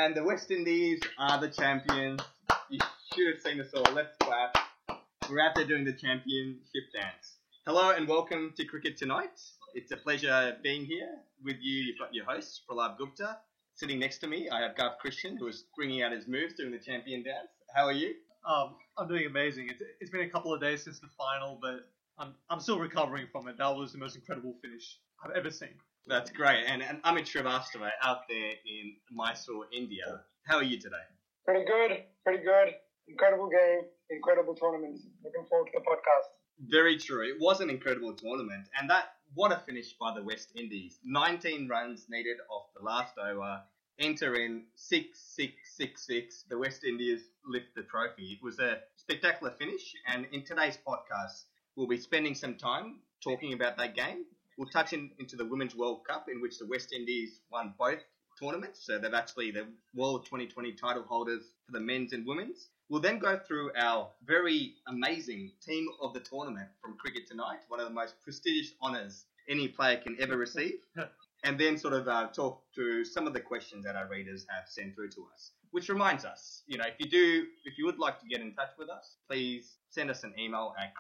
And the West Indies are the champions. You should have seen us all. Let's clap. We're out there doing the championship dance. Hello and welcome to Cricket Tonight. It's a pleasure being here with you. You've got your host, Pralab Gupta. Sitting next to me, I have Gav Christian, who is bringing out his moves doing the champion dance. How are you? I'm doing amazing. It's been a couple of days since the final, but I'm still recovering from it. That was the most incredible finish I've ever seen. That's great. And Amit Srivastava out there in Mysore, India. How are you today? Pretty good. Incredible game, incredible tournament. Looking forward to the podcast. Very true. It was an incredible tournament. And what a finish by the West Indies. 19 runs needed off the last over. Enter in 6-6-6-6. The West Indies lift the trophy. It was a spectacular finish. And in today's podcast, we'll be spending some time talking about that game. We'll touch into the Women's World Cup, in which the West Indies won both tournaments. So they're actually the World 2020 title holders for the men's and women's. We'll then go through our very amazing team of the tournament from Cricket Tonight, one of the most prestigious honours any player can ever receive. And then sort of talk to some of the questions that our readers have sent through to us. Which reminds us, if you would like to get in touch with us, please send us an email at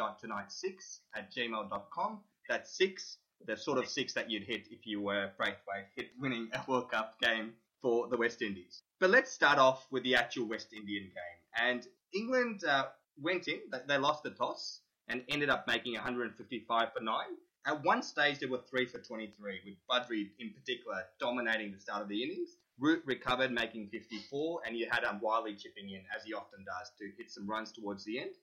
cricket.tonight6@gmail.com. That's 6, the sort of 6 that you'd hit if you were Braithwaite winning a World Cup game for the West Indies. But let's start off with the actual West Indian game. And England went in, they lost the toss and ended up making 155 for 9. At one stage, there were 3 for 23, with Badri in particular dominating the start of the innings. Root recovered, making 54, and you had Wiley chipping in, as he often does, to hit some runs towards the end.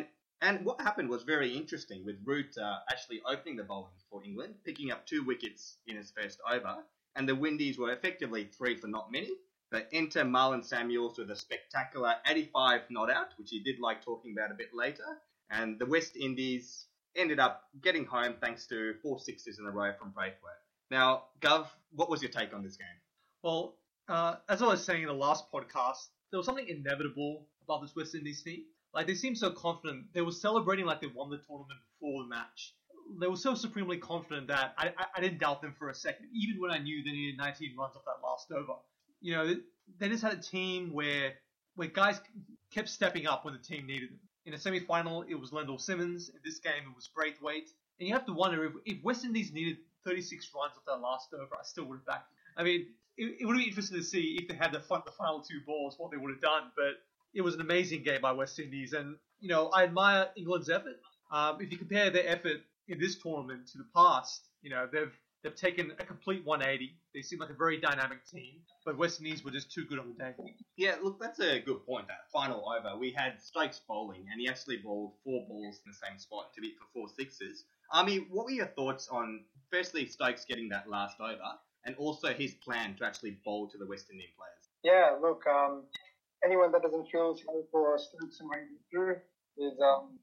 And what happened was very interesting, with Root actually opening the bowling for England, picking up 2 wickets in his first over, and the Windies were effectively 3 for not many. But enter Marlon Samuels with a spectacular 85 not out, which he did like talking about a bit later, and the West Indies ended up getting home thanks to 4 sixes in a row from Braithwaite. Now, Gov, what was your take on this game? Well, as I was saying in the last podcast, there was something inevitable about this West Indies team. Like, they seemed so confident. They were celebrating like they won the tournament before the match. They were so supremely confident that I didn't doubt them for a second, even when I knew they needed 19 runs off that last over. You know, they just had a team where guys kept stepping up when the team needed them. In the semi-final, it was Lendl Simmons. In this game, it was Braithwaite. And you have to wonder, if West Indies needed 36 runs off that last over, I still would have backed them. I mean, it would be interesting to see if they had the final 2 balls, what they would have done. But it was an amazing game by West Indies. And, I admire England's effort. If you compare their effort in this tournament to the past, they've taken a complete 180. They seem like a very dynamic team, but West Indies were just too good on the day. Yeah, look, that's a good point. That final over, we had Stokes bowling, and he actually bowled 4 balls in the same spot to beat for 4 sixes. Army, what were your thoughts on, firstly, Stokes getting that last over, and also his plan to actually bowl to the West Indian players? Yeah, look, anyone that doesn't feel sorry for Stokes and what he went through is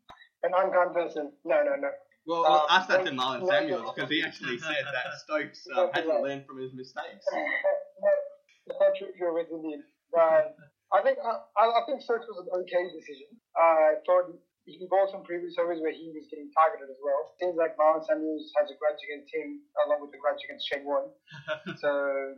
an unkind person. No. Well, we'll ask that to Marlon Samuels, because he actually said that Stokes hasn't learned from his mistakes. It's not true if you're a West Indian. But I think Stokes was an okay decision. I thought he bowled some previous overs where he was getting targeted as well. Seems like Marlon Samuels has a grudge against him, along with a grudge against Shane Warne. So,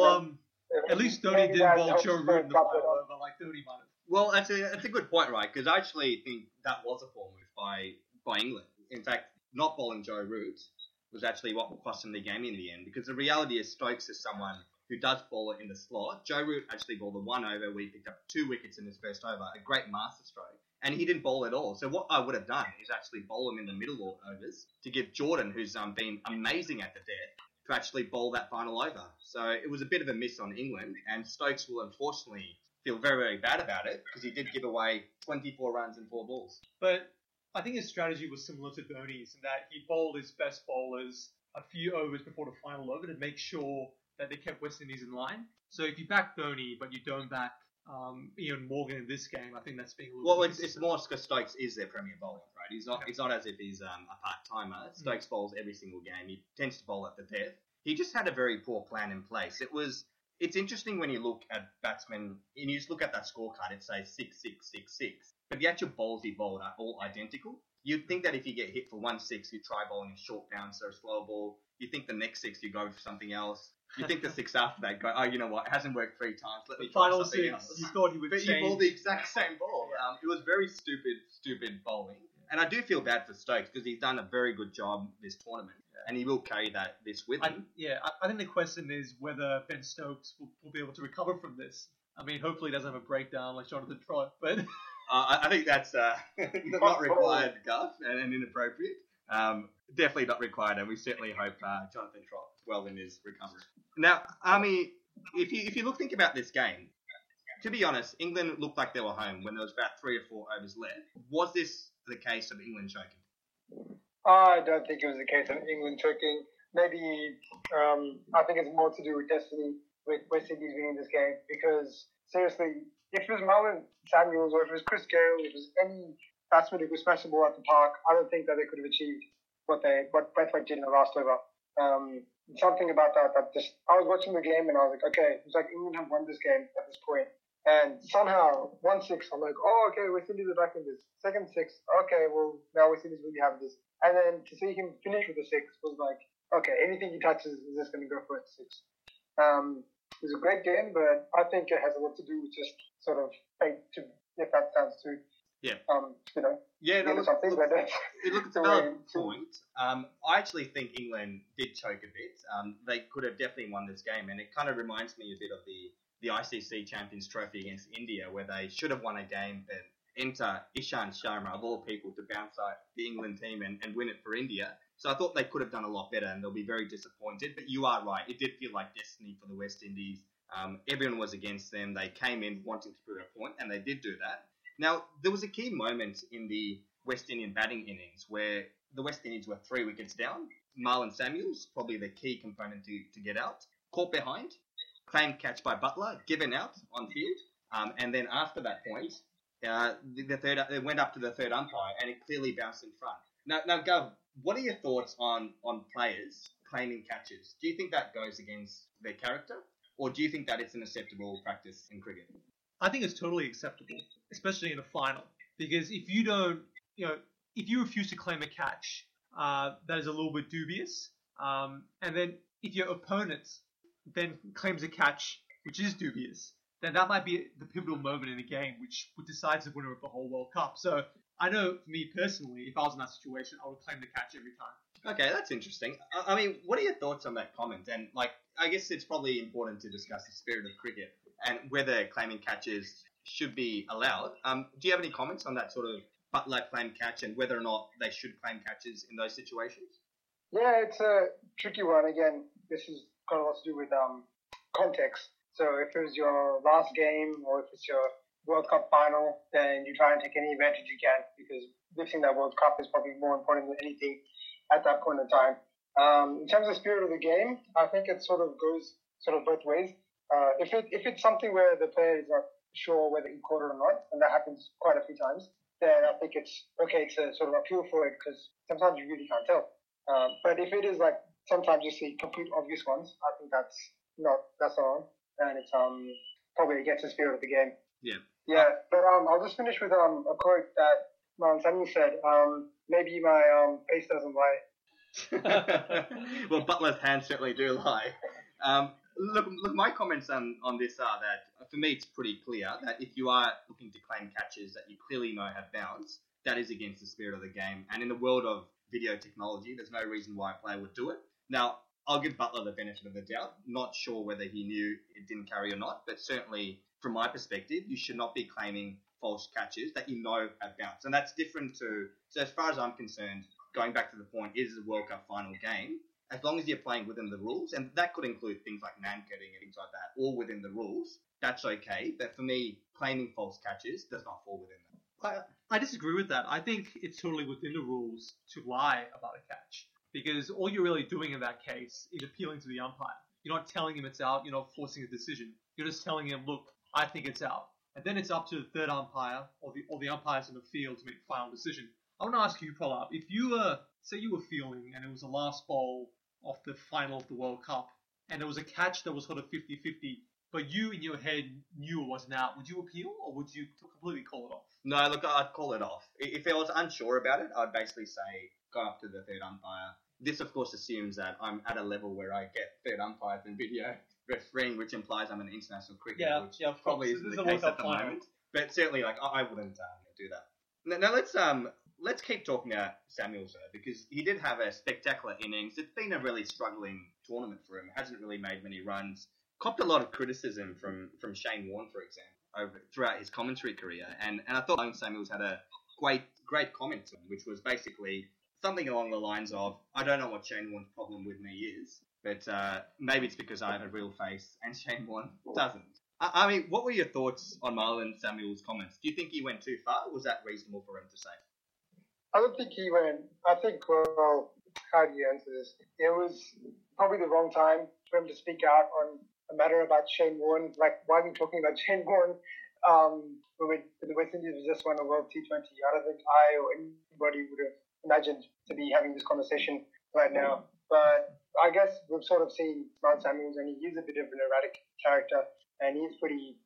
at least Dhoni didn't bowl Joe Root in the final over like 30 minutes. Well, that's a good point, right? Because I actually think that was a poor move by England. In fact, not bowling Joe Root was actually what cost him the game in the end, because the reality is Stokes is someone who does bowl it in the slot. Joe Root actually bowled the 1 over where he picked up 2 wickets in his first over, a great masterstroke, and he didn't bowl at all. So what I would have done is actually bowl him in the middle overs to give Jordan, who's been amazing at the death, to actually bowl that final over. So it was a bit of a miss on England, and Stokes will unfortunately feel very, very bad about it, because he did give away 24 runs and 4 balls. But I think his strategy was similar to Dhoni's in that he bowled his best bowlers a few overs before the final over to make sure that they kept West Indies in line. So if you back Dhoni but you don't back Ian Morgan in this game, I think that's being a little bit... Well, it's more because Stokes is their premier bowler, right? It's not as if he's a part-timer. Stokes bowls every single game. He tends to bowl at the death. He just had a very poor plan in place. It's interesting when you look at batsmen, and you just look at that scorecard, it says 6-6-6-6. But the actual balls he bowled are all identical. You'd think that if you get hit for 1 6, you try bowling a short bouncer, a slow ball. You think the next 6 you go for something else. You think the six after that go, oh, you know what, it hasn't worked 3 times, let me The try final something six, else. you thought he would But change. you balled the exact same ball. It was very stupid bowling. And I do feel bad for Stokes because he's done a very good job this tournament. And he will carry this with him. I think the question is whether Ben Stokes will be able to recover from this. I mean, hopefully he doesn't have a breakdown like Jonathan Trott, but... I think that's not required, Garth, and inappropriate. Definitely not required, and we certainly hope Jonathan Trott well in his recovery. Now, Army, if you think about this game, to be honest, England looked like they were home when there was about 3 or 4 overs left. Was this the case of England choking? I don't think it was the case of England choking. Maybe I think it's more to do with destiny, with West Indies winning this game. Because seriously, if it was Marlon Samuels or if it was Chris Gale, if it was any batsman who could smash the ball at the park, I don't think that they could have achieved what Braithwaite did in the last over. Something about that I was watching the game and I was like, okay, it's like England have won this game at this point. And somehow, 1-6, I'm like, oh, okay, West Indies are back in this. Second 6, okay, well, now West Indies really have this. And then to see him finish with a 6 was like, okay, anything he touches is just going to go for a 6. It was a great game, but I think it has a lot to do with just sort of fate, if that sounds too... Yeah. Yeah, no, something like that. It's a valid point. I actually think England did choke a bit. They could have definitely won this game, and it kind of reminds me a bit of the ICC Champions Trophy against India, where they should have won a game, but enter Ishant Sharma, of all people, to bounce out the England team and win it for India. So I thought they could have done a lot better, and they'll be very disappointed. But you are right. It did feel like destiny for the West Indies. Everyone was against them. They came in wanting to prove a point, and they did do that. Now, there was a key moment in the West Indian batting innings where the West Indies were 3 wickets down. Marlon Samuels, probably the key component to get out, caught behind, claimed catch by Buttler, given out on field, and then after that point, it went up to the third umpire and it clearly bounced in front. Now, Gov, what are your thoughts on players claiming catches? Do you think that goes against their character, or do you think that it's an acceptable practice in cricket? I think it's totally acceptable, especially in a final, because if you don't, if you refuse to claim a catch, that is a little bit dubious. And then if your opponent then claims a catch, which is dubious, then that might be the pivotal moment in a game which would decide the winner of the whole World Cup. So I know for me personally, if I was in that situation, I would claim the catch every time. Okay, that's interesting. I mean, what are your thoughts on that comment? And I guess it's probably important to discuss the spirit of cricket and whether claiming catches should be allowed. Do you have any comments on that sort of Buttler claim catch and whether or not they should claim catches in those situations? Yeah, it's a tricky one. Again, this is got a lot to do with context. So if it was your last game or if it's your World Cup final, then you try and take any advantage you can because lifting that World Cup is probably more important than anything at that point in time. In terms of the spirit of the game, I think it sort of goes both ways. If it's something where the player is not sure whether he caught it or not, and that happens quite a few times, then I think it's okay to sort of appeal for it because sometimes you really can't tell. But if it is like sometimes you see complete obvious ones, I think that's not wrong, and it's probably against the spirit of the game. Yeah. Yeah, but I'll just finish with a quote that Marlon Samuels said. Maybe my face doesn't lie. Well, Butler's hands certainly do lie. Look, my comments on this are that, for me, it's pretty clear that if you are looking to claim catches that you clearly know have bounced, that is against the spirit of the game. And in the world of video technology, there's no reason why a player would do it. Now, I'll give Buttler the benefit of the doubt. Not sure whether he knew it didn't carry or not, but certainly, from my perspective, you should not be claiming false catches that you know have bounced. And that's different to, so as far as I'm concerned, going back to the point, is a World Cup final game, as long as you're playing within the rules, and that could include things like man-cutting and things like that, all within the rules, that's okay. But for me, claiming false catches does not fall within that. I disagree with that. I think it's totally within the rules to lie about a catch because all you're really doing in that case is appealing to the umpire. You're not telling him it's out. You're not forcing a decision. You're just telling him, look, I think it's out. And then it's up to the third umpire or the umpires in the field to make the final decision. I want to ask you, Pralab, if you were, say you were fielding and it was the last ball of the final of the World Cup and there was a catch that was sort of 50-50, but you in your head knew it wasn't out, would you appeal or would you completely call it off? No, look, I'd call it off. If I was unsure about it, I'd basically say, go up to the third umpire this, of course, assumes that I'm at a level where I get third umpires and video refereeing, which implies I'm an international cricketer, which of probably course. isn't This the is a case World at the Cup final. moment. But certainly, like, I wouldn't do that. Now let's keep talking about Samuels, though, because he did have a spectacular innings. It's been a really struggling tournament for him. Hasn't really made many runs. Copped a lot of criticism from Shane Warne, for example, throughout his commentary career. And I thought Marlon Samuels had a great comment to him, which was basically something along the lines of, I don't know what Shane Warne's problem with me is, but maybe it's because I have a real face and Shane Warne doesn't. I mean, what were your thoughts on Marlon Samuels' comments? Do you think he went too far, or was that reasonable for him to say? I don't think he went. I think, well, how do you answer this? It was probably the wrong time for him to speak out on a matter about Shane Warne. Like, why are we talking about Shane Warne? When the West Indies just won a World T20, I don't think I or anybody would have imagined to be having this conversation right now. But I guess we've sort of seen Marlon Samuels, and he is a bit of an erratic character, and he's pretty,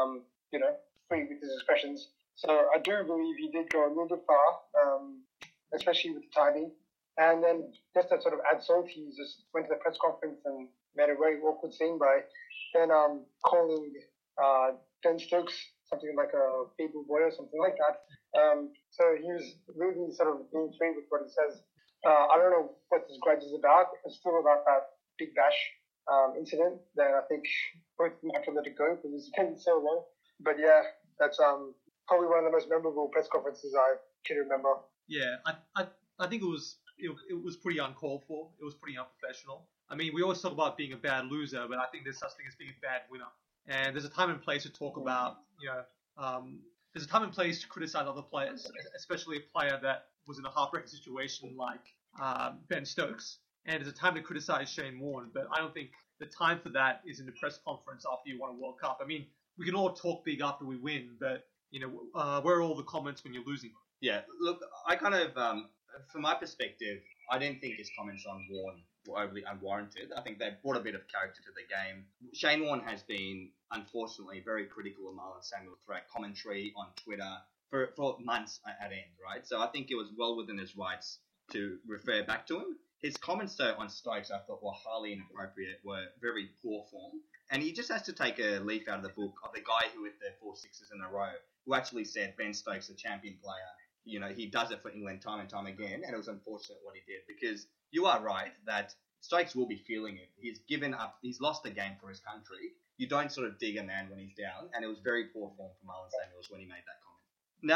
free with his expressions. So I do believe he did go a little bit far, especially with the timing. And then just to sort of add salt, he just went to the press conference and made a very awkward scene by then calling Ben Stokes something like a baby boy or something like that. So he was really sort of being free with what he says. I don't know what this grudge is about. If it's still about that Big Bash incident, then I think both of them have to let it go because it's been so long. But yeah, that's probably one of the most memorable press conferences I can remember. Yeah, I think it was pretty uncalled for. It was pretty unprofessional. I mean, we always talk about being a bad loser, but I think there's such thing as being a bad winner. And there's a time and place to talk about, there's a time and place to criticize other players, especially a player that was in a heartbreaking situation like Ben Stokes. And there's a time to criticize Shane Warne, but I don't think the time for that is in the press conference after you won a World Cup. I mean, we can all talk big after we win, but, where are all the comments when you're losing? Yeah, look, I kind of, from my perspective, I didn't think his comments on Warne were overly unwarranted. I think they brought a bit of character to the game. Shane Warne has been, unfortunately, very critical of Marlon Samuels throughout commentary on Twitter for months at end, right? So I think it was well within his rights to refer back to him. His comments, though, on Stokes, I thought were highly inappropriate, were very poor form. And he just has to take a leaf out of the book of the guy who hit the 4 sixes in a row, who actually said Ben Stokes, a champion player. He does it for England time and time again, and it was unfortunate what he did, because you are right that Stokes will be feeling it. He's given up. He's lost the game for his country. You don't sort of dig a man when he's down, and it was very poor form for Marlon Samuels when he made that comment.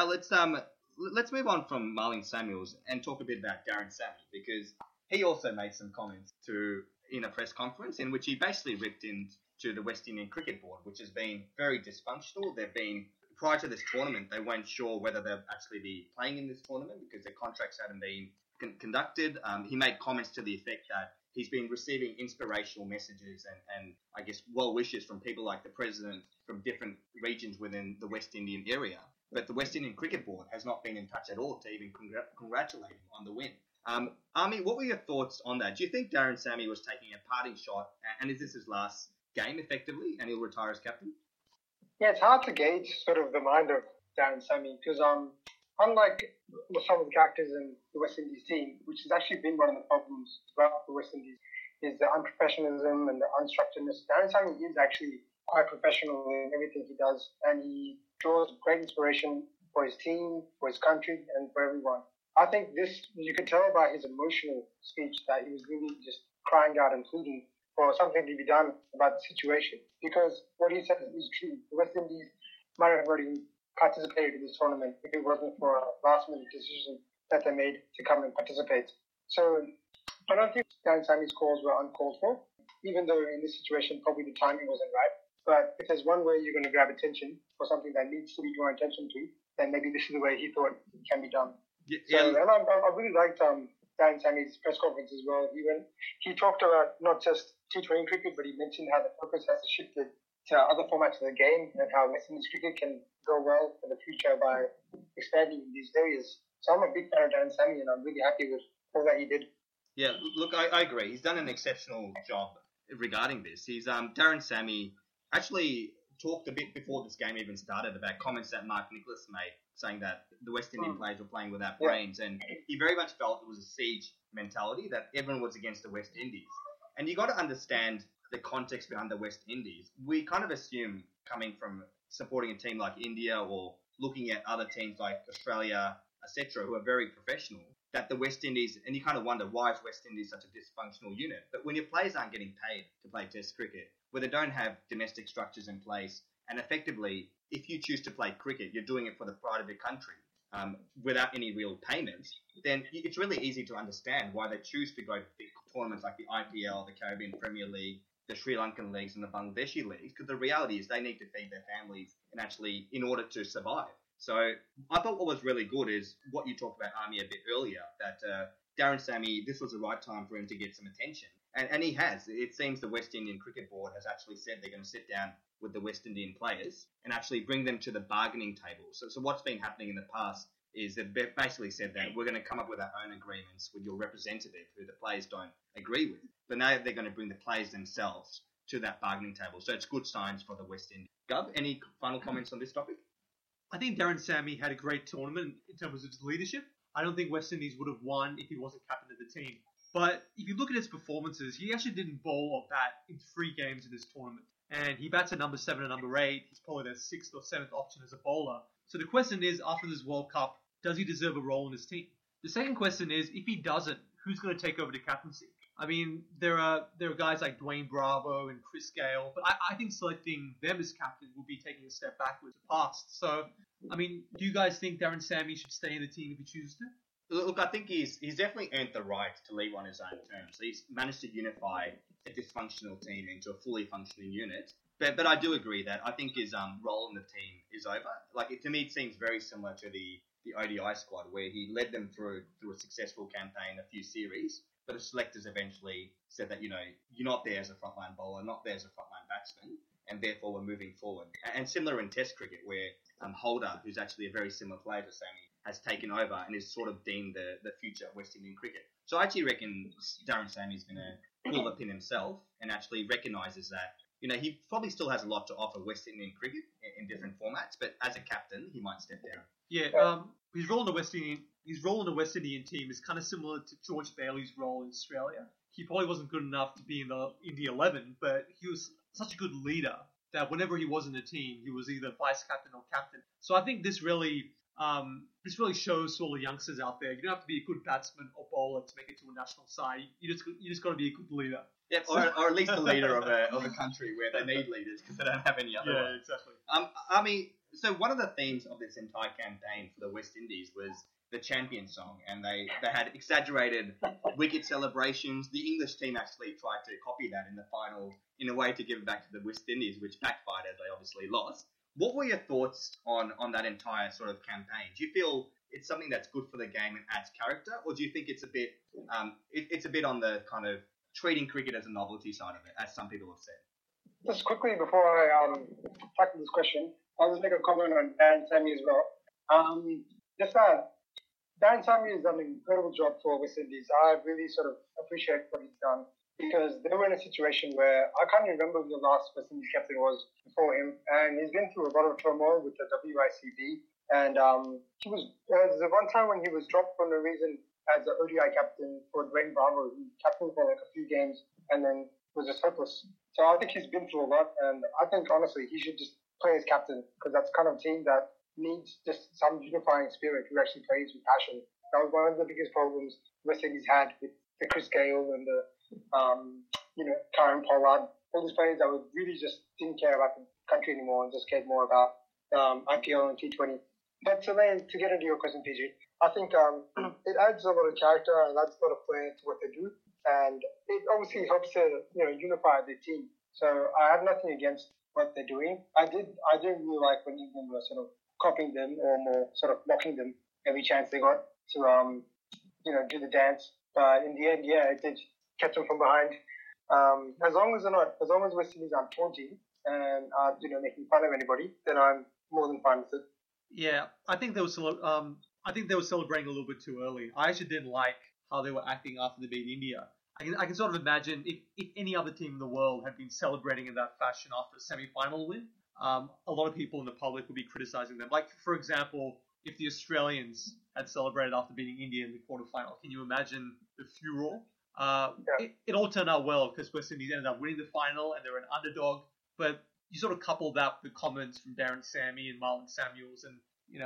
Now let's move on from Marlon Samuels and talk a bit about Darren Sammy, because he also made some comments in a press conference in which he basically ripped into the West Indian Cricket Board, which has been very dysfunctional. Prior to this tournament, they weren't sure whether they'll actually be playing in this tournament because their contracts hadn't been conducted. He made comments to the effect that he's been receiving inspirational messages and I guess well wishes from people like the president from different regions within the West Indian area. But the West Indian Cricket Board has not been in touch at all to even congratulate him on the win. Army, what were your thoughts on that? Do you think Darren Sammy was taking a parting shot, and is this his last game effectively, and he'll retire as captain? Yeah, it's hard to gauge sort of the mind of Darren Sammy because unlike some of the characters in the West Indies team, which has actually been one of the problems throughout the West Indies, is the unprofessionalism and the unstructuredness. Darren Sammy is actually quite professional in everything he does, and he draws great inspiration for his team, for his country, and for everyone. I think you could tell by his emotional speech that he was really just crying out and pleading for something to be done about the situation. Because what he said is true. The West Indies might have already participated in this tournament if it wasn't for a last-minute decision that they made to come and participate. So I don't think Darren Sammy's calls were uncalled for, even though in this situation probably the timing wasn't right. But if there's one way you're going to grab attention for something that needs to be drawn attention to, then maybe this is the way he thought it can be done. Yeah. So, and I really liked Darren Sammy's press conference as well. He talked about not just T20 cricket, but he mentioned how the focus has shifted to other formats of the game and how West Indies cricket can go well in the future by expanding in these areas. So I'm a big fan of Darren Sammy, and I'm really happy with all that he did. Yeah, look, I agree. He's done an exceptional job regarding this. Darren Sammy actually talked a bit before this game even started about comments that Mark Nicholas made saying that the West Indian players were playing without brains, and he very much felt it was a siege mentality, that everyone was against the West Indies. And you got to understand the context behind the West Indies. We kind of assume, coming from supporting a team like India or looking at other teams like Australia, etc., who are very professional, that the West Indies, and you kind of wonder, why is West Indies such a dysfunctional unit? But when your players aren't getting paid to play Test cricket, where they don't have domestic structures in place, and effectively, if you choose to play cricket, you're doing it for the pride of your country, without any real payments, then it's really easy to understand why they choose to go to big tournaments like the IPL, the Caribbean Premier League, the Sri Lankan leagues, and the Bangladeshi leagues, because the reality is they need to feed their families and actually in order to survive. So I thought what was really good is what you talked about, Army, a bit earlier, that Darren Sammy, this was the right time for him to get some attention. And he has. It seems the West Indian Cricket Board has actually said they're going to sit down with the West Indian players and actually bring them to the bargaining table. So what's been happening in the past is they've basically said that we're going to come up with our own agreements with your representative who the players don't agree with. But now they're going to bring the players themselves to that bargaining table. So it's good signs for the West Indies. Gov, any final comments on this topic? I think Darren Sammy had a great tournament in terms of his leadership. I don't think West Indies would have won if he wasn't captain of the team. But if you look at his performances, he actually didn't bowl or bat in 3 games in this tournament. And he bats at number 7 and number 8. He's probably their 6th or 7th option as a bowler. So the question is, after this World Cup, does he deserve a role in his team? The second question is, if he doesn't, who's going to take over the captaincy? I mean, there are guys like Dwayne Bravo and Chris Gale, but I think selecting them as captain would be taking a step backwards to past. So, I mean, do you guys think Darren Sammy should stay in the team if he chooses to? Look, I think he's definitely earned the right to leave on his own terms. He's managed to unify a dysfunctional team into a fully functioning unit. But I do agree that I think his role in the team is over. Like, to me, it seems very similar to the ODI squad, where he led them through a successful campaign, a few series. But the selectors eventually said that, you're not there as a frontline bowler, not there as a frontline batsman, and therefore we're moving forward. And similar in Test cricket, where Holder, who's actually a very similar player to Sammy, has taken over and is sort of deemed the future of West Indian cricket. So I actually reckon Darren Sammy's going to pull the pin himself and actually recognises that, he probably still has a lot to offer West Indian cricket in different formats, but as a captain, he might step down. Yeah, his role in the West Indian team is kind of similar to George Bailey's role in Australia. He probably wasn't good enough to be in the India 11, but he was such a good leader that whenever he was in the team, he was either vice captain or captain. So I think this really shows to all the youngsters out there, you don't have to be a good batsman or bowler to make it to a national side. You just got to be a good leader. Yeah, or at least a leader of a country where they need leaders because they don't have any other. Yeah, exactly. I mean, so one of the themes of this entire campaign for the West Indies was the champion song, and they had exaggerated wicket celebrations. The English team actually tried to copy that in the final in a way to give it back to the West Indies, which backfired as they obviously lost. What were your thoughts on that entire sort of campaign? Do you feel it's something that's good for the game and adds character, or do you think it's a bit it's a bit on the kind of treating cricket as a novelty side of it, as some people have said? Just quickly before I tackle this question, I'll just make a comment on Darren Sammy as well. Darren Sammy has done an incredible job for West Indies. I really sort of appreciate what he's done, because they were in a situation where I can't remember who the last West Indies captain was before him, and he's been through a lot of turmoil with the WICB. And there was one time when he was dropped for no reason as the ODI captain for Dwayne Bravo, who captained for like a few games and then was just hopeless. So I think he's been through a lot, and I think honestly he should just play as captain, because that's kind of a team that needs just some unifying spirit who actually plays with passion. That was one of the biggest problems West Indies had with the Chris Gale and the Karen Pollard, all these players that really just didn't care about the country anymore and just cared more about IPL and T20. But to get into your question, PG, I think it adds a lot of character and adds a lot of flair to what they do, and it obviously helps to unify the team. So I have nothing against what they're doing. I didn't really like when England were sort of copying them or more sort of mocking them every chance they got to do the dance. But in the end, it did catch them from behind. As long as West Indies aren't taunting and making fun of anybody, then I'm more than fine with it. Yeah, I think they were celebrating a little bit too early. I actually didn't like how they were acting after they beat India. I can sort of imagine if any other team in the world had been celebrating in that fashion after a semi-final win, a lot of people in the public would be criticizing them. Like, for example, if the Australians had celebrated after beating India in the quarterfinal. Can you imagine the furor? It all turned out well because West Indies ended up winning the final and they were an underdog. But you sort of couple that with the comments from Darren Sammy and Marlon Samuels, and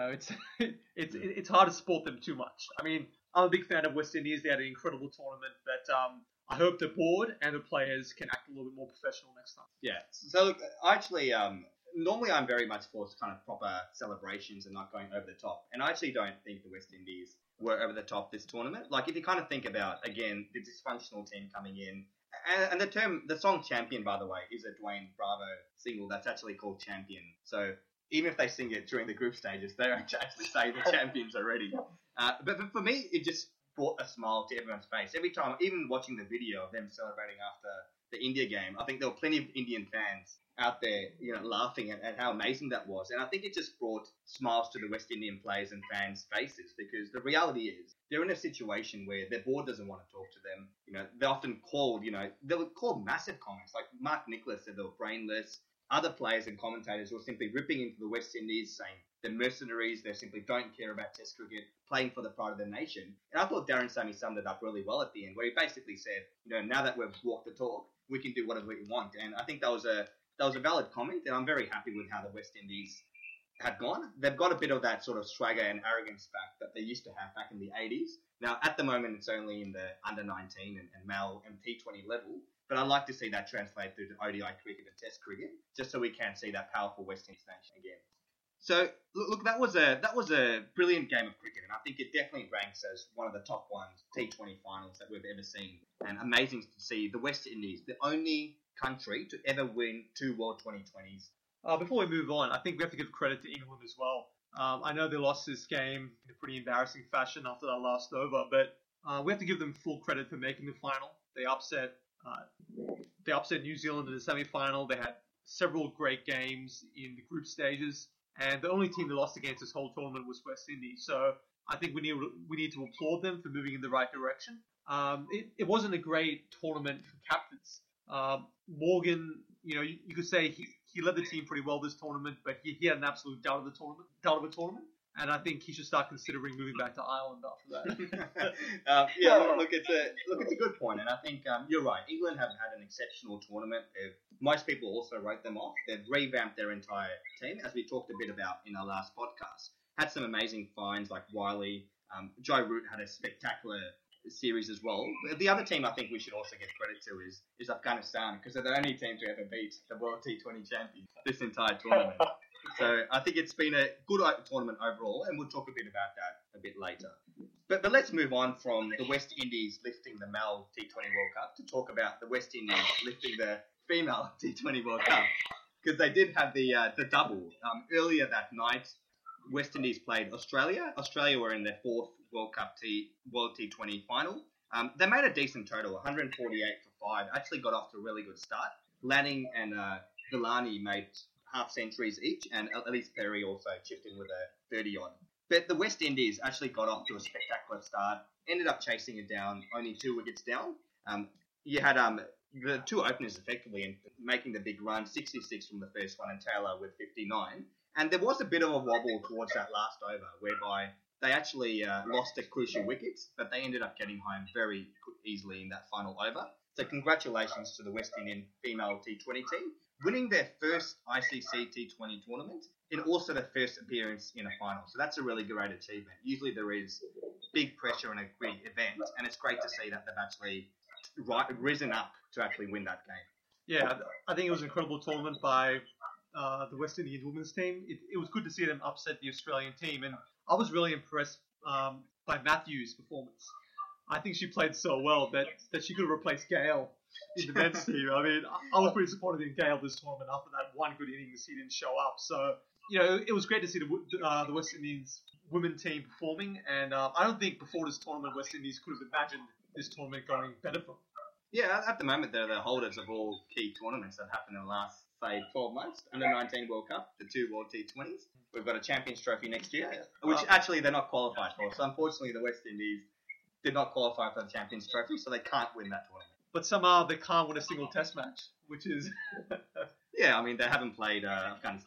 it's hard to support them too much. I mean, I'm a big fan of West Indies. They had an incredible tournament, but I hope the board and the players can act a little bit more professional next time. Yeah. So look, I actually, normally I'm very much for kind of proper celebrations and not going over the top. And I actually don't think the West Indies were over the top this tournament. Like, if you kind of think about, again, the dysfunctional team coming in, and the song Champion, by the way, is a Dwayne Bravo single that's actually called Champion. So even if they sing it during the group stages, they don't actually say the champions already. But for me, it just brought a smile to everyone's face. Every time, even watching the video of them celebrating after the India game, I think there were plenty of Indian fans out there, laughing at how amazing that was. And I think it just brought smiles to the West Indian players and fans' faces, because the reality is they're in a situation where their board doesn't want to talk to them. They're often called, they were called massive comments. Like Mark Nicholas said they were brainless. Other players and commentators were simply ripping into the West Indies, saying they're mercenaries, they simply don't care about Test cricket, playing for the pride of the nation. And I thought Darren Sammy summed it up really well at the end, where he basically said, now that we've walked the talk, we can do whatever we want. And I think that was a valid comment, and I'm very happy with how the West Indies had gone. They've got a bit of that sort of swagger and arrogance back that they used to have back in the 80s. Now, at the moment, it's only in the under-19 and male and T20 level, but I'd like to see that translate through to ODI cricket and Test cricket, just so we can see that powerful West Indies nation again. So, look, that was a brilliant game of cricket, and I think it definitely ranks as one of the top T20 finals that we've ever seen. And amazing to see the West Indies, the only country to ever win 2 World 2020s. Before we move on, I think we have to give credit to England as well. I know they lost this game in a pretty embarrassing fashion after that last over, but we have to give them full credit for making the final. They upset New Zealand in the semi-final. They had several great games in the group stages, and the only team they lost against this whole tournament was West Indies. So I think we need to applaud them for moving in the right direction. It wasn't a great tournament for captains. Morgan, you could say he led the team pretty well this tournament, but he had an absolute doubt of a tournament, and I think he should start considering moving back to Ireland after that. It's a good point, and I think you're right. England have had an exceptional tournament. Most people also wrote them off. They've revamped their entire team, as we talked a bit about in our last podcast. Had some amazing finds like Wiley. Joe Root had a spectacular series as well. The other team I think we should also give credit to is Afghanistan, because they're the only team to ever beat the World T20 champions this entire tournament. So I think it's been a good tournament overall, and we'll talk a bit about that a bit later. But let's move on from the West Indies lifting the male T20 World Cup to talk about the West Indies lifting the female T20 World Cup, because they did have the double. Earlier that night, West Indies played Australia. Australia were in their 4th World T20 final. They made a decent total, 148 for 5. Actually got off to a really good start. Lanning and Villani made half centuries each, and Elise Perry also chipped in with a 30-odd. But the West Indies actually got off to a spectacular start, ended up chasing it down, only 2 wickets down. You had the 2 openers effectively and making the big run, 66 from the first one, and Taylor with 59. And there was a bit of a wobble towards that last over, whereby they actually lost a crucial wickets, but they ended up getting home very easily in that final over. So congratulations to the West Indian female T20 team, winning their first ICC T20 tournament and also their first appearance in a final. So that's a really great achievement. Usually there is big pressure in a big event, and it's great to see that they've actually risen up to actually win that game. Yeah, I think it was an incredible tournament by the West Indian women's team. It was good to see them upset the Australian team, and I was really impressed by Matthews' performance. I think she played so well that she could have replaced Gale in the men's team. I mean, I was pretty supportive in Gale this tournament. After that one good innings, he didn't show up. So, it was great to see the West Indies women team performing, and I don't think before this tournament West Indies could have imagined this tournament going better for them. Yeah, at the moment they're the holders of all key tournaments that happened in the last, say, 12 months. Under-19 World Cup, the 2 World T20s. We've got a Champions Trophy next year, which actually they're not qualified for. So unfortunately the West Indies did not qualify for the Champions Trophy, so they can't win that tournament. But somehow they can't win a single test match, which is... Yeah, I mean, they haven't played Afghanistan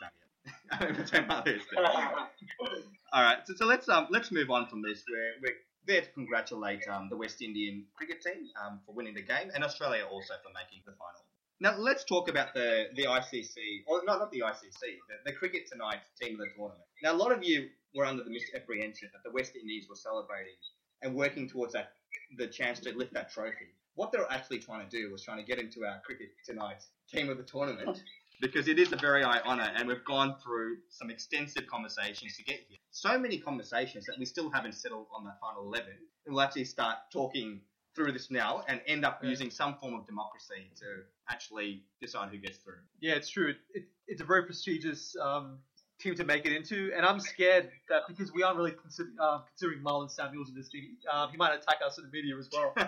Pretend Marley is there. All right, so let's move on from this. We're there to congratulate the West Indian cricket team for winning the game, and Australia also for making the final. Now let's talk about the ICC, or not the ICC, the Cricket Tonight team of the tournament. Now a lot of you were under the misapprehension that the West Indies were celebrating and working towards the chance to lift that trophy. What they were actually trying to do was trying to get into our Cricket Tonight team of the tournament, because it is a very high honour, and we've gone through some extensive conversations to get here. So many conversations that we still haven't settled on that final 11. And we'll actually start talking through this now and end up using some form of democracy to actually decide who gets through. Yeah, it's true. It's a very prestigious team to make it into, and I'm scared that because we aren't really considering Marlon Samuels in this team, he might attack us in the media as well.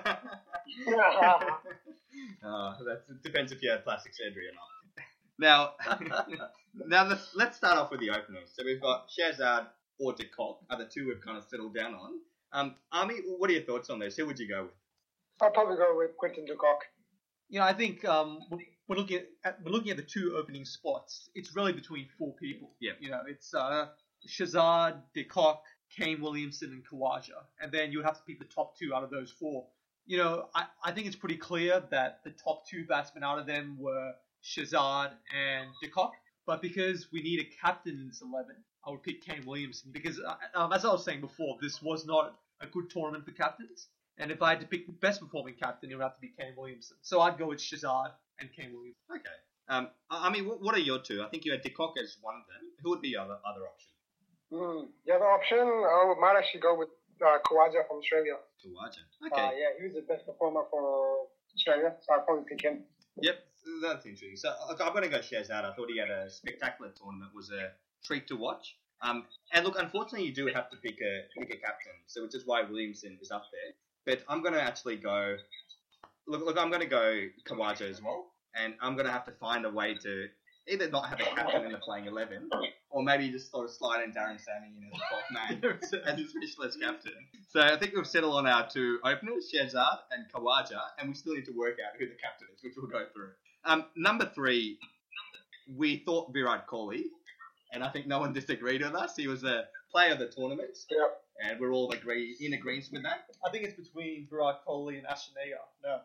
That depends if you have plastic surgery or not. Now let's start off with the openers. So we've got Shehzad or De Kock are the two we've kind of settled down on. Army, what are your thoughts on this? Who would you go with? I'll probably go with Quinton de Kock. You know, I think we're looking at the two opening spots. It's really between four people. Yeah. You know, it's Shehzad, De Kock, Kane Williamson, and Khawaja, and then you would have to pick the top two out of those four. You know, I think it's pretty clear that the top two batsmen out of them were Shehzad and De Kock, but because we need a captain in this 11, I would pick Kane Williamson because, as I was saying before, this was not a good tournament for captains. And if I had to pick the best performing captain, it would have to be Kane Williamson. So I'd go with Shehzad and Kane Williamson. Okay. I mean, what are your two? I think you had De Kock as one of them. Who would be your other option? The other option, I might actually go with Khawaja from Australia. Khawaja. Okay. Yeah, he was the best performer for Australia, so I'd probably pick him. Yep, that's interesting. So I'm going to go Shehzad. I thought he had a spectacular tournament. It was a treat to watch. And look, unfortunately, you do have to pick a captain, so which is why Williamson is up there. But I'm going to actually go. Look, I'm going to go Khawaja as well, and I'm going to have to find a way to either not have a captain in the playing 11, or maybe just sort of slide in Darren Sammy in as a 12th man as a specialist captain. So I think we've settled on our two openers, Shehzad and Khawaja, and we still need to work out who the captain is, which we'll go through. Number 3, we thought Virat Kohli, and I think no one disagreed with us. He was the player of the tournament. Yep. And we're all in agreement with that. I think it's between Virat Kohli and Ashton Agar. No,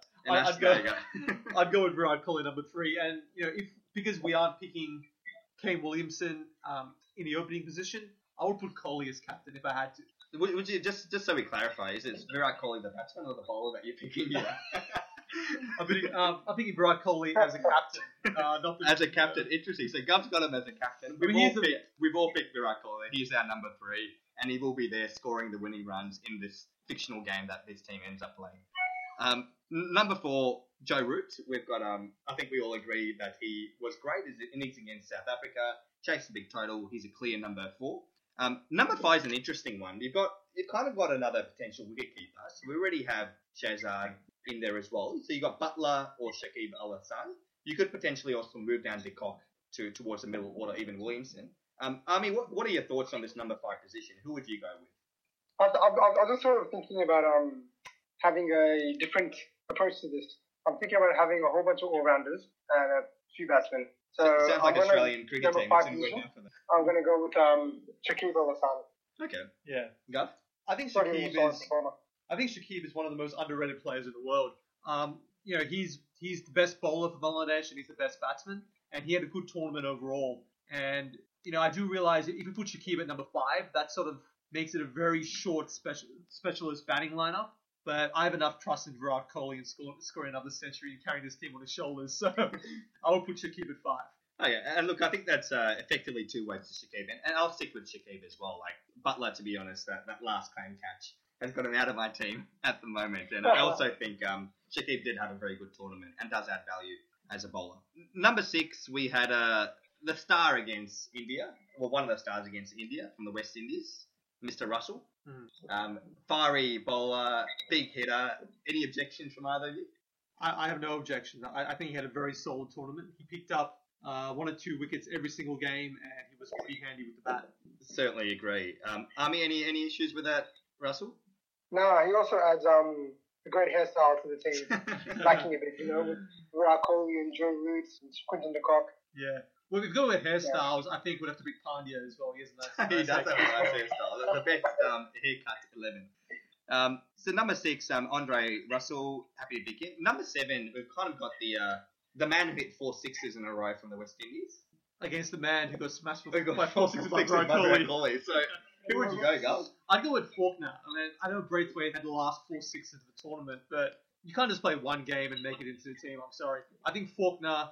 And I'd go with Virat Kohli number 3. And you know, because we aren't picking Kane Williamson in the opening position, I would put Kohli as captain if I had to. Would you just so we clarify? Is it Virat Kohli the batsman or the bowler that you're picking here? I'm picking Virat Kohli as a captain. Not as a captain, interesting. So Gov's got him as a captain. We've all picked Virat Kohli. He's our number 3. And he will be there scoring the winning runs in this fictional game that this team ends up playing. Number 4, Joe Root. We've got, I think we all agree that he was great in his innings against South Africa. Chased a big total. He's a clear number 4. Number 5 is an interesting one. You've kind of got another potential wicketkeeper. So we already have Shehzad in there as well. So you've got Butler or Shakib Al Hasan. You could potentially also move down De Kock towards the middle order, even Williamson. Army, what are your thoughts on this number 5 position? Who would you go with? I was just sort of thinking about having a different approach to this. I'm thinking about having a whole bunch of all-rounders and a few batsmen. So it sounds like Australian cricket team. I'm going to go with Shakib Al Hasan. Okay. Yeah. Gov? I think Shakib is one of the most underrated players in the world. You know, he's the best bowler for Bangladesh and he's the best batsman, and he had a good tournament overall. And you know, I do realize if we put Shakib at number 5, that sort of makes it a very short specialist batting lineup. But I have enough trust in Virat Kohli and scoring another century and carrying this team on his shoulders. So I will put Shakib at 5. Okay, and look, I think that's effectively 2 ways to Shakib. And I'll stick with Shakib as well. Like, Butler, to be honest, that last claim catch has got him out of my team at the moment. And I also think Shakib did have a very good tournament and does add value as a bowler. Number 6, we had the star against India, well, one of the stars against India from the West Indies, Mr. Russell. Fiery bowler, big hitter. Any objections from either of you? I have no objection. I think he had a very solid tournament. He picked up 1 or 2 wickets every single game, and he was pretty handy with the bat. Certainly agree. Army, any issues with that, Russell? No, he also adds a great hairstyle to the team, lacking a bit, you know, with Virat Kohli and Joe Root and Quinton de Kock. Yeah. Well, if we go with hairstyles, I think we'd have to pick Pandya as well. He has a nice, He does have a hairstyle. nice hairstyle. The best haircut 11. So number 6, Andre Russell, happy to pick him. Number 7, we've kind of got the man who hit 4 sixes in a row from the West Indies. Against the man who got smashed Who got by 4 6 by Sixes Virat by Virat Kohli. Kohli. So who would you go, Gal? I'd go with Faulkner. I mean, I know Braithwaite had the last 4 6s of the tournament, but you can't just play one game and make it into the team. I'm sorry. I think Faulkner,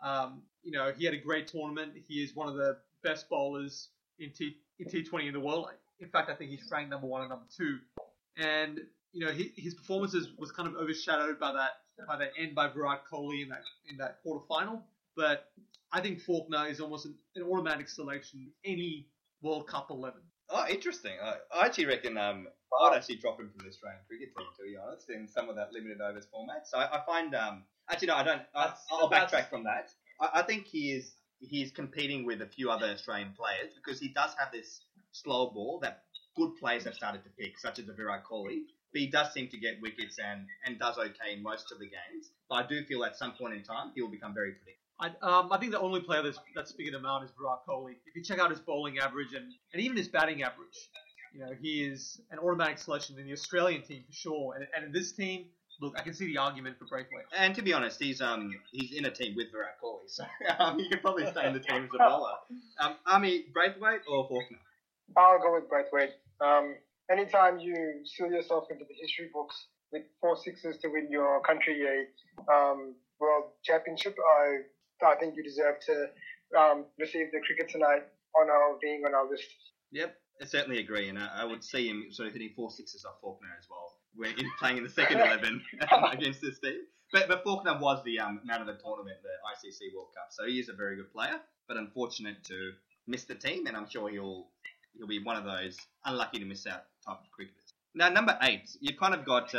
he had a great tournament. He is one of the best bowlers in T20 in the world. In fact, I think he's ranked number 1 and number 2. And his performances was kind of overshadowed by that end by Virat Kohli in that quarterfinal. But I think Faulkner is almost an automatic selection any World Cup 11. Oh, interesting. I actually reckon I'd actually drop him from the Australian cricket team, to be honest, in some of that limited overs format. So I find actually no, I don't. I'll backtrack from that. I think he's competing with a few other Australian players because he does have this slow ball that good players have started to pick, such as the Virat Kohli. But he does seem to get wickets and does okay in most of the games. But I do feel at some point in time he will become very predictable. I think the only player that's figured him out is Virat Kohli. If you check out his bowling average and even his batting average, he is an automatic selection in the Australian team for sure. And in this team, look, I can see the argument for Braithwaite. And to be honest, he's in a team with Virat Kohli, so he could probably stay in the team as a bowler. Army, Braithwaite or Faulkner? I'll go with Braithwaite. Anytime you seal yourself into the history books with 4 sixes to win your country a world championship, I think you deserve to receive the Cricket Tonight honour of being on our list. Yep, I certainly agree, and I would see him sort of hitting 4 sixes off Faulkner as well, when playing in the second 11 against this team. But Faulkner was the man of the tournament, the ICC World Cup, so he is a very good player, but unfortunate to miss the team, and I'm sure he'll be one of those unlucky to miss out type of cricketers. Now, number 8, you've kind of got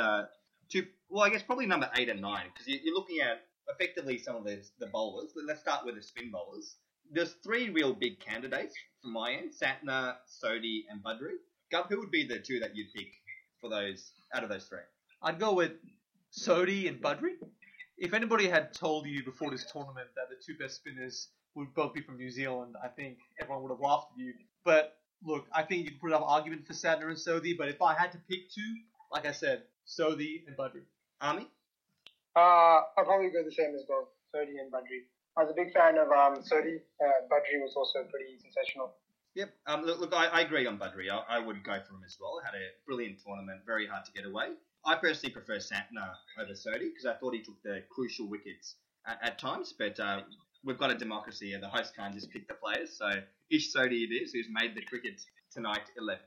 probably number 8 and 9, because you're looking at effectively some of the bowlers. Let's start with the spin bowlers. There's 3 real big candidates from my end: Santner, Sodhi, and Budry. Gov, who would be the 2 that you'd pick for those out of those 3? I'd go with Sodhi and Budry. If anybody had told you before this tournament that the 2 best spinners would both be from New Zealand, I think everyone would have laughed at you. But look, I think you can put up an argument for Santner and Sodhi, but if I had to pick 2, like I said, Sodhi and Budry. Army? I'll probably go the same as both, Sodhi and Budry. I was a big fan of Sodhi. Budry was also pretty sensational. Yep. Look, I agree on Budry. I would go for him as well. Had a brilliant tournament, very hard to get away. I personally prefer Santner over Sodhi because I thought he took the crucial wickets at times, but we've got a democracy here. The host can't just pick the players, so Ish Sodhi it is, who's made the Cricket Tonight 11.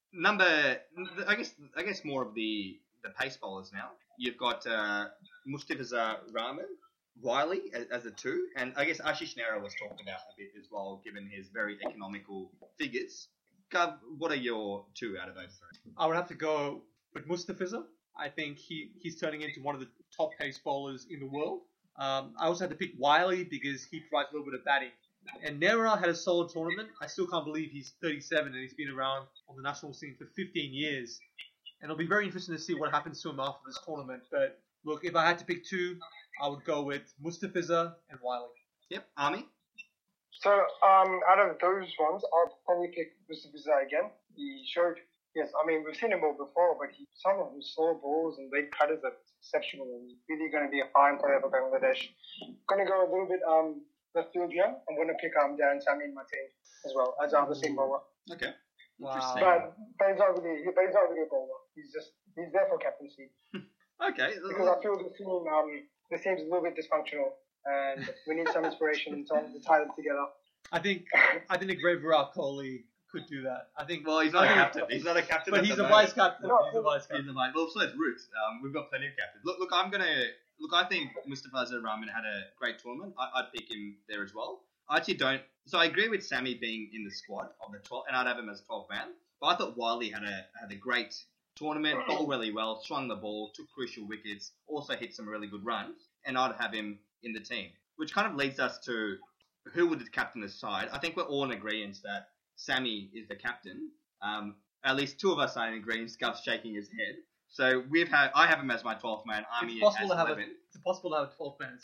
I guess more of the pace bowlers now. You've got Mustafizur Rahman, Wiley as a 2, and I guess Ashish Nehra was talked about a bit as well, given his very economical figures. Gov, what are your 2 out of those 3? I would have to go with Mustafizur. I think he's turning into one of the top pace bowlers in the world. I also had to pick Wiley because he provides a little bit of batting. And Nehra had a solid tournament. I still can't believe he's 37 and he's been around on the national scene for 15 years. And it'll be very interesting to see what happens to him after this tournament. But look, if I had to pick 2, I would go with Mustafizur and Wiley. Yep, Army? So, out of those ones, I'll probably pick Mustafizur again. He showed, yes, I mean, we've seen him all before, but some of his slow balls and late cutters are exceptional. He's really going to be a fine player for Bangladesh. Going to go a little bit left field here. I'm going to pick Darren Sammy in my team as well, as the seam bowler. Okay. Wow. Interesting. But he's not really a bowler. He's there for captaincy. Okay. Because I feel the team's a little bit dysfunctional, and we need some inspiration and someone to tie them together. I think the great Virat Kohli could do that. I think. Well, he's not a captain. He's not a captain. But he's a vice captain. No, He's a vice captain. Well, so is Root. We've got plenty of captains. Look, I think Mustafizur Rahman had a great tournament. I'd pick him there as well. I actually don't. So I agree with Sammy being in the squad of the 12, and I'd have him as 12th man. But I thought Wiley had a great tournament, bowled really well, swung the ball, took crucial wickets, also hit some really good runs, and I'd have him in the team. Which kind of leads us to who would the captain decide. I think we're all in agreement that Sammy is the captain. At least 2 of us are in agreement. Gov's shaking his head. So I have him as my 12th man. Army as 11. It's impossible to have a 12th man as captain. I'm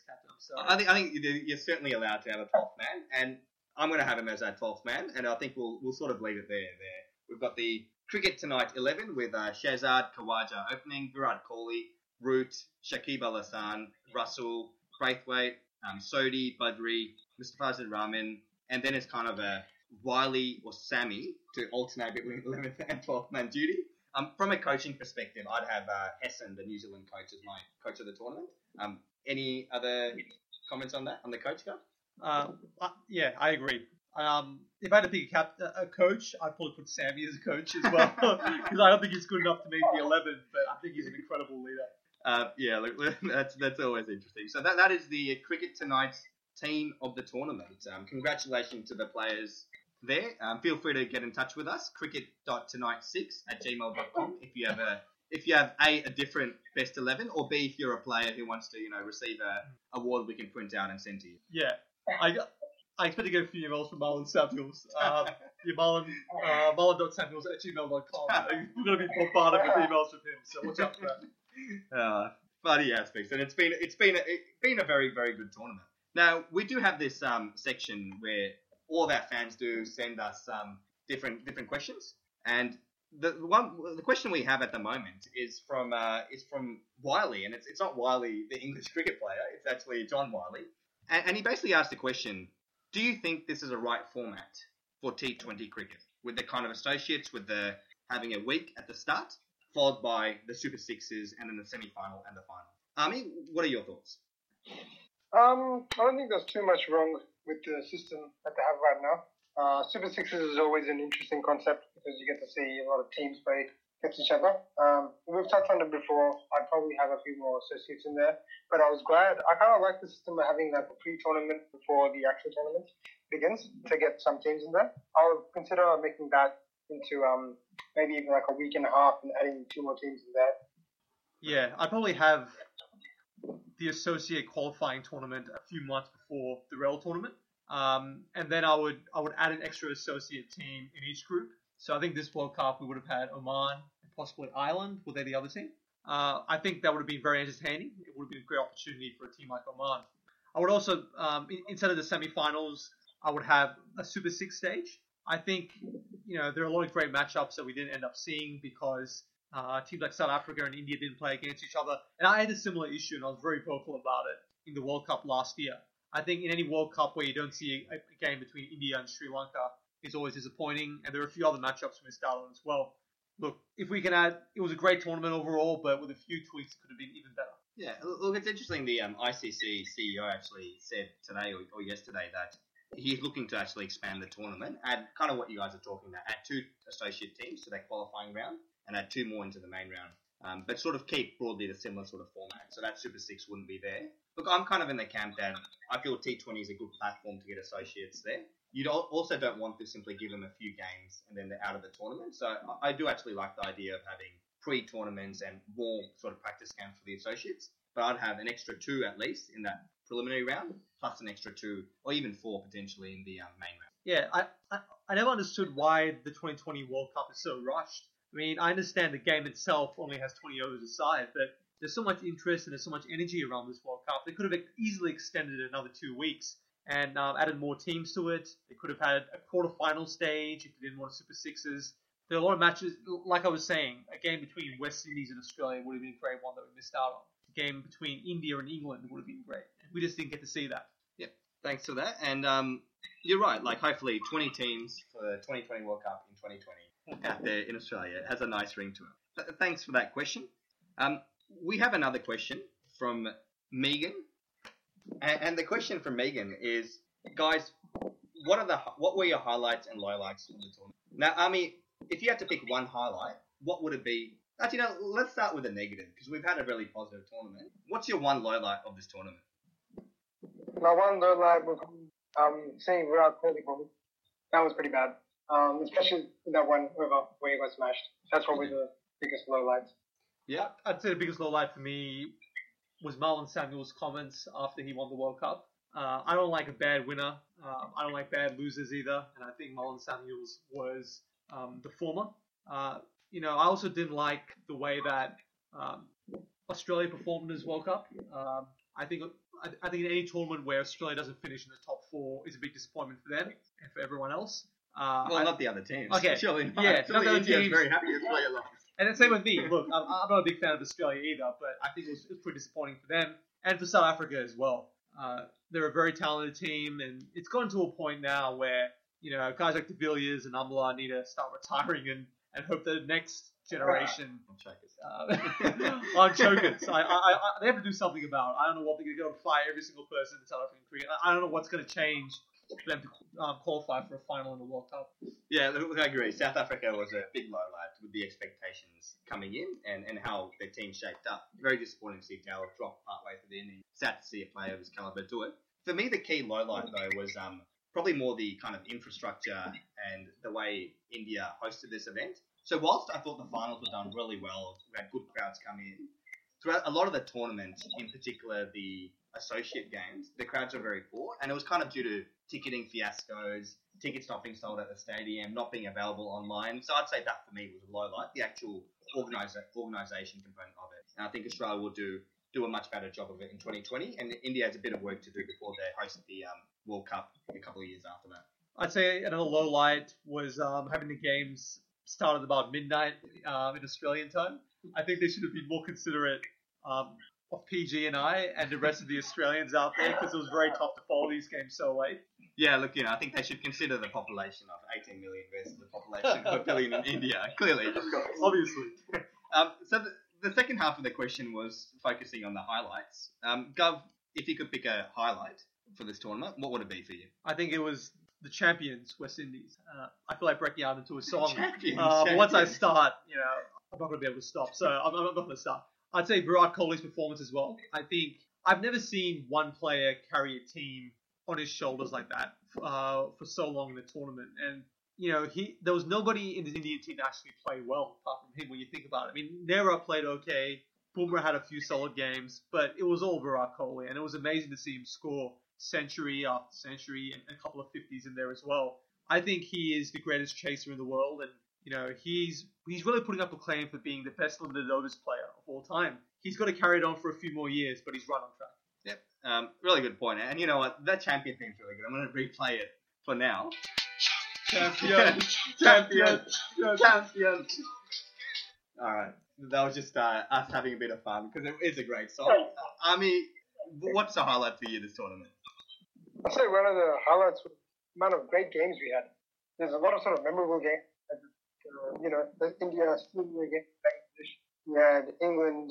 So I think you're certainly allowed to have a 12th man, and I'm going to have him as our 12th man, and I think we'll sort of leave it there. We've got the Cricket Tonight 11 with Shehzad Khawaja opening, Virat Kohli, Root, Shakib Al Hasan, Russell, Braithwaite, Sodhi, Badri, Mustafizur Rahman, and then it's kind of a Wiley or Sammy to alternate between 11th and 12th man duty. From a coaching perspective, I'd have Hessen, the New Zealand coach, as my coach of the tournament. Any other comments on that, on the coach card? Yeah, I agree. If I had to pick a coach, I'd probably put Sammy as a coach as well, because I don't think he's good enough to make the 11, but I think he's an incredible leader. Yeah, look, that's always interesting. So that is the Cricket Tonight's team of the tournament. Congratulations to the players there. Feel free to get in touch with us, cricket.tonight6@gmail.com if you have a different best 11, or B, if you're a player who wants to receive a award we can print out and send to you. Yeah, I expect to get a few emails from Marlon Samuels. Marlon.samuels@gmail.com. We're going to be bombarded with emails from him, so watch out for that. Funny aspects, and it's been a very, very good tournament. Now we do have this section where all of our fans do send us different questions, and the question we have at the moment is from Wiley, and it's not Wiley, the English cricket player. It's actually John Wiley, and he basically asked the question: do you think this is a right format for T20 cricket, with the kind of associates, with the having a week at the start, followed by the Super Sixes, and then the semi-final and the final? Army, what are your thoughts? I don't think there's too much wrong with the system that they have right now. Super Sixes is always an interesting concept because you get to see a lot of teams play against each other. We've touched on it before. I'd probably have a few more associates in there, but I was glad. I kind of like the system of having like a pre-tournament before the actual tournament begins to get some teams in there. I would consider making that into maybe even like a week and a half and adding 2 more teams in there. Yeah, I'd probably have the associate qualifying tournament a few months before the real tournament, and then I would add an extra associate team in each group. So I think this World Cup we would have had Oman and possibly Ireland. Were they the other team? I think that would have been very entertaining. It would have been a great opportunity for a team like Oman. I would also, instead of the semi-finals, I would have a Super Six stage. I think there are a lot of great matchups that we didn't end up seeing because teams like South Africa and India didn't play against each other. And I had a similar issue, and I was very vocal about it in the World Cup last year. I think in any World Cup where you don't see a game between India and Sri Lanka is always disappointing, and there are a few other matchups we missed out on as well. Look, if we can add, it was a great tournament overall, but with a few tweaks, it could have been even better. Yeah, look, it's interesting. The ICC CEO actually said today or yesterday that he's looking to actually expand the tournament, add kind of what you guys are talking about, add 2 associate teams to that qualifying round, and add 2 more into the main round. But sort of keep broadly the similar sort of format. So that Super Six wouldn't be there. Look, I'm kind of in the camp that I feel T20 is a good platform to get associates there. You also don't want to simply give them a few games and then they're out of the tournament. So I do actually like the idea of having pre-tournaments and more sort of practice camps for the associates. But I'd have an extra 2 at least in that preliminary round, plus an extra 2 or even 4 potentially in the main round. Yeah, I never understood why the 2020 World Cup is so rushed. I mean, I understand the game itself only has 20 overs aside, but there's so much interest and there's so much energy around this World Cup. They could have easily extended it another 2 weeks and added more teams to it. They could have had a quarter-final stage if they didn't want Super Sixes. There are a lot of matches, like I was saying, a game between West Indies and Australia would have been a great one that we missed out on. A game between India and England would have been great. We just didn't get to see that. Yep, thanks for that. And you're right, like hopefully 20 teams for the 2020 World Cup in 2020 out there in Australia. It has a nice ring to it. Thanks for that question. We have another question from Megan. And the question from Megan is, guys, what were your highlights and lowlights of the tournament? Now, Ami, if you had to pick one highlight, what would it be? Actually, let's start with a negative, because we've had a really positive tournament. What's your one lowlight of this tournament? My one lowlight was seeing Virat Kohli. That was pretty bad. Especially that one over where he got smashed. That's probably the biggest lowlight. Yeah, I'd say the biggest lowlight for me was Marlon Samuels' comments after he won the World Cup. I don't like a bad winner. I don't like bad losers either. And I think Marlon Samuels was the former. I also didn't like the way that Australia performed in this World Cup. I think I think in any tournament where Australia doesn't finish in the top 4 is a big disappointment for them and for everyone else. Not the other teams. Okay. Surely not. Yeah, Surely not the other India's teams. very happy Australia lost. And the same with me. Look, I'm not a big fan of Australia either, but I think it was pretty disappointing for them and for South Africa as well. They're a very talented team, and it's gotten to a point now where guys like De Villiers and Umla need to start retiring and hope the next generation aren't chokers. They have to do something about it. I don't know what they're going to go and fire every single person in South African cricket. I don't know what's going to change for them to qualify for a final in the World Cup. Yeah, look, I agree. South Africa was a big lowlight with the expectations coming in and how their team shaped up. Very disappointing to see Taylor drop partway through the inning. Sad to see a player of his caliber do it. For me, the key lowlight, though, was probably more the kind of infrastructure and the way India hosted this event. So whilst I thought the finals were done really well, we had good crowds come in, throughout a lot of the tournament, in particular the associate games, the crowds were very poor, and it was kind of due to ticketing fiascos, tickets not being sold at the stadium, not being available online. So I'd say that for me was a low light, the actual organisation component of it. And I think Australia will do a much better job of it in 2020, and India has a bit of work to do before they host the World Cup a couple of years after that. I'd say another low light was having the games start at about midnight in Australian time. I think they should have been more considerate of PG and I and the rest of the Australians out there, because it was very tough to follow these games so late. Yeah, look, I think they should consider the population of 18 million versus the population of a billion in India, clearly, of course. Obviously. So the second half of the question was focusing on the highlights. Gov, if you could pick a highlight for this tournament, what would it be for you? I think it was the champions, West Indies. I feel like breaking out into a song. Champions. But once I start, I'm not going to be able to stop. So I'm not going to start. I'd say Virat Kohli's performance as well. I think I've never seen one player carry a team on his shoulders like that for so long in the tournament. And, there was nobody in the Indian team that actually played well apart from him when you think about it. I mean, Nehra played okay. Bumrah had a few solid games, but it was all Virat Kohli. And it was amazing to see him score century after century and a couple of 50s in there as well. I think he is the greatest chaser in the world, and he's really putting up a claim for being the best limited overs player of all time. He's got to carry it on for a few more years, but he's right on track. Yep, really good point. And you know what? That champion theme's really good. I'm going to replay it for now. Champion, champion, champion. All right, that was just us having a bit of fun because it is a great song. Ami, what's the highlight for you this tournament? I'd say one of the highlights was the amount of great games we had. There's a lot of sort of memorable games. The India against Bangladesh. We had England,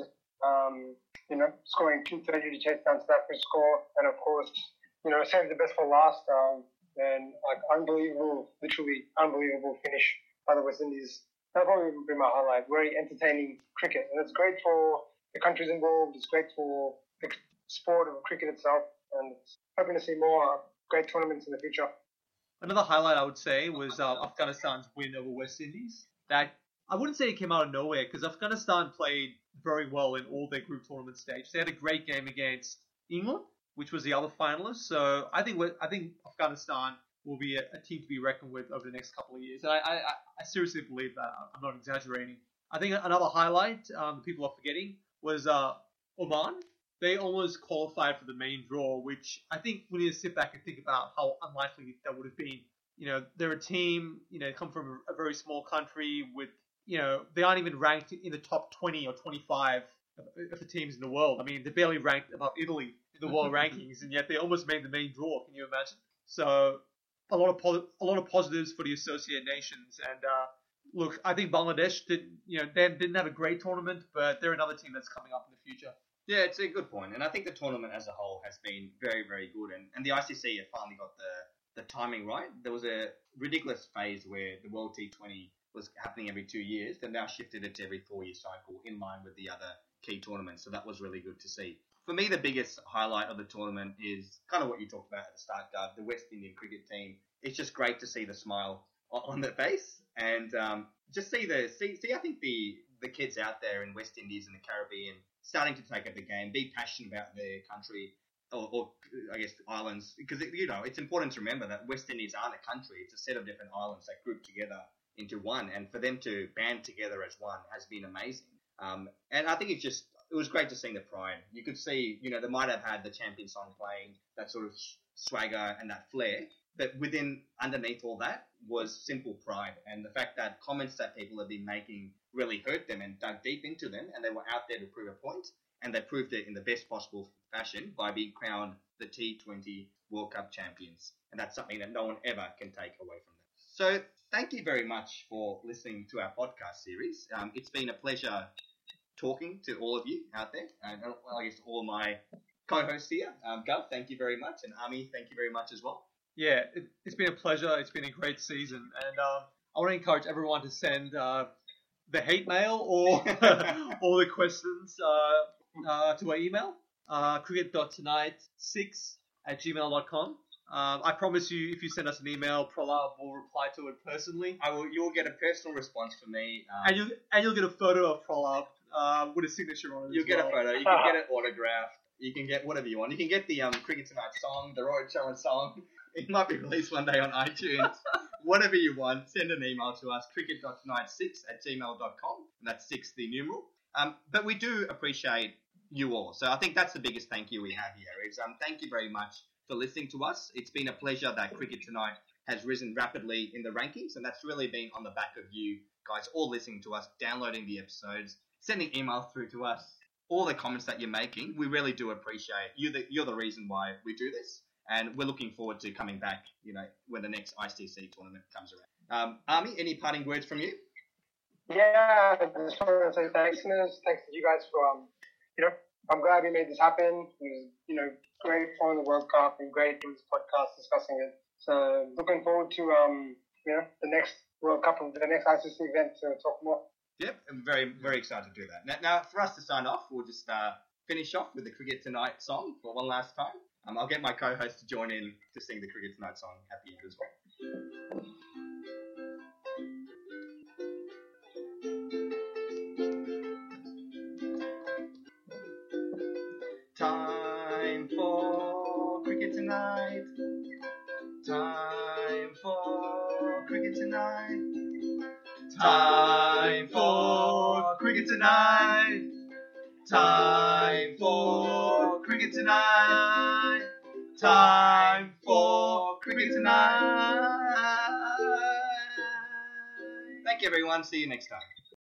scoring 230 to chase down South Africa's score, and of course, saved the best for last. And literally unbelievable finish by the West Indies. That'll probably be my highlight. Very entertaining cricket, and it's great for the countries involved. It's great for the sport of cricket itself, and hoping to see more great tournaments in the future. Another highlight I would say was Afghanistan's win over West Indies. That I wouldn't say it came out of nowhere, because Afghanistan played very well in all their group tournament stage. They had a great game against England, which was the other finalist. So I think Afghanistan will be a team to be reckoned with over the next couple of years. And I seriously believe that. I'm not exaggerating. I think another highlight people are forgetting was Oman. They almost qualified for the main draw, which I think we need to sit back and think about how unlikely that would have been. They're a team, come from a very small country with, they aren't even ranked in the top 20 or 25 of the teams in the world. I mean, they're barely ranked above Italy in the world rankings, and yet they almost made the main draw. Can you imagine? So a lot of positives for the associate nations. And look, I think Bangladesh didn't have a great tournament, but they're another team that's coming up in the future. Yeah, it's a good point. And I think the tournament as a whole has been very, very good. And the ICC have finally got the timing right. There was a ridiculous phase where the World T20 was happening every 2 years. They've now shifted it to every 4-year cycle in line with the other key tournaments. So that was really good to see. For me, the biggest highlight of the tournament is kind of what you talked about at the start, Doug, the West Indian cricket team. It's just great to see the smile on their face and just see I think the kids out there in West Indies and the Caribbean starting to take up the game, be passionate about their country or I guess islands, because it's important to remember that West Indies aren't a country; it's a set of different islands that group together into one, and for them to band together as one has been amazing. And I think it it was great to see the pride. You could see, you know, they might have had the champion song playing, that sort of swagger and that flair, but underneath all that was simple pride. And the fact that comments that people have been making really hurt them and dug deep into them, and they were out there to prove a point, and they proved it in the best possible fashion by being crowned the T20 World Cup champions. And that's something that no one ever can take away from them. So thank you very much for listening to our podcast series. It's been a pleasure talking to all of you out there, and well, I guess all of my co-hosts here. Gov, thank you very much, and Ami, thank you very much as well. Yeah, it's been a pleasure. It's been a great season, and I want to encourage everyone to send the hate mail or all the questions to our email, cricket.tonight6@gmail.com. I promise you, if you send us an email, Pralab will reply to it personally. You'll get a personal response from me. And you'll get a photo of Pralab with a signature on it. You'll get a photo. You can get it autographed. You can get whatever you want. You can get the Cricket Tonight song, the Roy Chowan song. It might be released one day on iTunes. Whatever you want, send an email to us, cricket.tonight6@gmail.com. And that's 6, the numeral. But we do appreciate you all. So I think that's the biggest thank you we have here is thank you very much for listening to us. It's been a pleasure that Cricket Tonight has risen rapidly in the rankings, and that's really been on the back of you guys all listening to us, downloading the episodes, sending emails through to us, all the comments that you're making. We really do appreciate you. You're the reason why we do this, and we're looking forward to coming back, you know, when the next ICC tournament comes around. Ami, any parting words from you? Yeah, I just want to say thanks to you guys for, I'm glad we made this happen. It was, great following the World Cup and great doing this podcast discussing it. So looking forward to, the next World Cup and the next ICC event to talk more. Yep, I'm very, very excited to do that. Now, for us to sign off, we'll just finish off with the Cricket Tonight song for one last time. I'll get my co-host to join in to sing the Cricket Tonight song at the end as well. Time for cricket tonight. Time for cricket tonight. Time for cricket tonight. Time for cricket tonight. Time for cricket tonight. Thank you, everyone. See you next time.